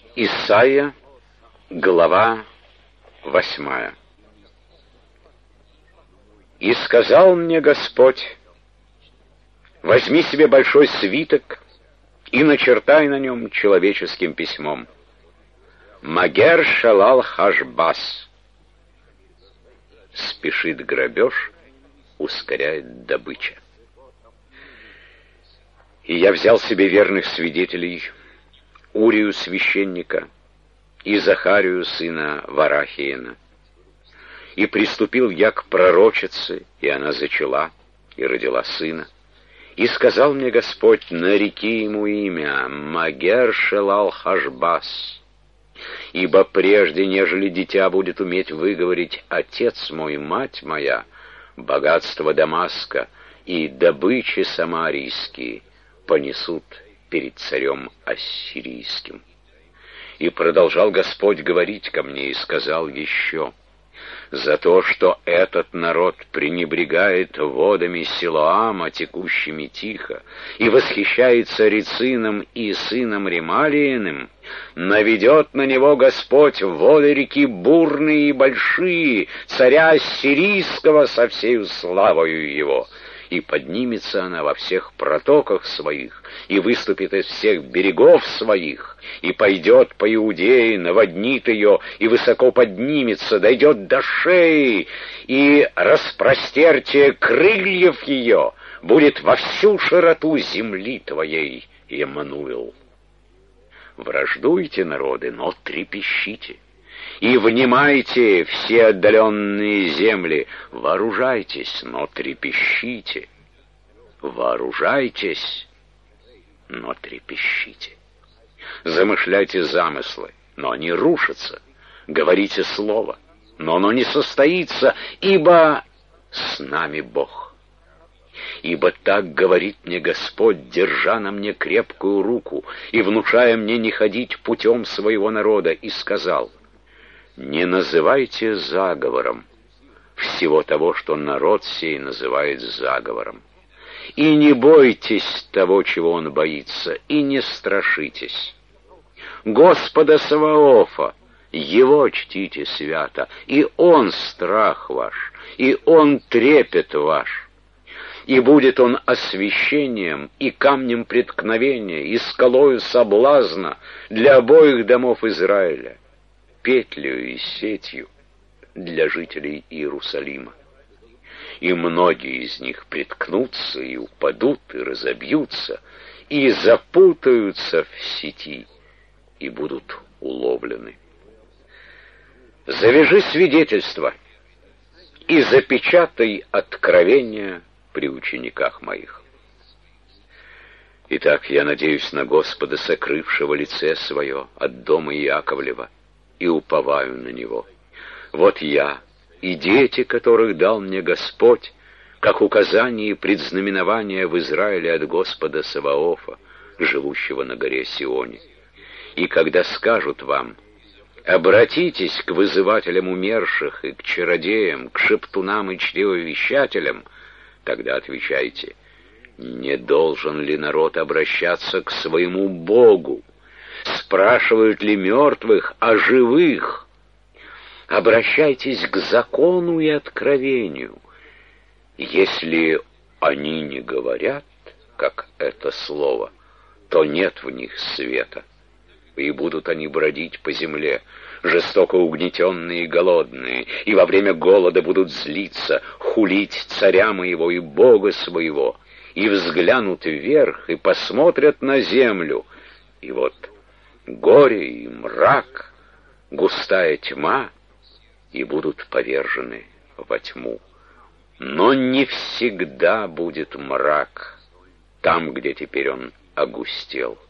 Исайя, глава 8. «И сказал мне Господь: возьми себе большой свиток и начертай на нем человеческим письмом: Магер шалал хашбас. Спешит грабеж, ускоряет добыча. И я взял себе верных свидетелей, Урию священника и Захарию сына Варахиина. И приступил я к пророчице, и она зачала и родила сына. И сказал мне Господь: нареки ему имя Магер шалал хашбас. Ибо прежде, нежели дитя будет уметь выговорить «Отец мой, мать моя», богатство Дамаска и добычи самарийские понесут перед царем ассирийским. И продолжал Господь говорить ко мне и сказал еще: за то, что этот народ пренебрегает водами Силоама, текущими тихо, и восхищается Рецином и сыном Ремалииным, наведет на него Господь воды реки бурные и большие, царя ассирийского со всею славою его. И поднимется она во всех протоках своих, и выступит из всех берегов своих, и пойдет по Иудее, наводнит ее, и высоко поднимется, дойдет до шеи, и распростертие крыльев ее будет во всю широту земли твоей, Емануил. Враждуйте, народы, но трепещите. И внимайте, все отдаленные земли, вооружайтесь, но трепещите. Вооружайтесь, но трепещите. Замышляйте замыслы, но они рушатся. Говорите слово, но оно не состоится, ибо с нами Бог. Ибо так говорит мне Господь, держа на мне крепкую руку и внушая мне не ходить путем своего народа, и сказал: не называйте заговором всего того, что народ сей называет заговором. И не бойтесь того, чего он боится, и не страшитесь. Господа Саваофа, его чтите свято, и он страх ваш, и он трепет ваш. И будет он освящением и камнем преткновения, и скалою соблазна для обоих домов Израиля, петлею и сетью для жителей Иерусалима. И многие из них приткнутся и упадут, и разобьются, и запутаются в сети, и будут уловлены. Завяжи свидетельство и запечатай откровения при учениках моих. Итак, я надеюсь на Господа, сокрывшего лице свое от дома Иаковлева, и уповаю на него. Вот я и дети, которых дал мне Господь, как указание и предзнаменование в Израиле от Господа Саваофа, живущего на горе Сионе. И когда скажут вам: обратитесь к вызывателям умерших и к чародеям, к шептунам и чревовещателям, тогда отвечайте: не должен ли народ обращаться к своему Богу? Спрашивают ли мертвых о живых? Обращайтесь к закону и откровению. Если они не говорят, как это слово, то нет в них света, и будут они бродить по земле, жестоко угнетенные и голодные, и во время голода будут злиться, хулить царя моего и Бога своего, и взглянут вверх, и посмотрят на землю, и вот горе и мрак, густая тьма, и будут повержены во тьму. Но не всегда будет мрак там, где теперь он огустел.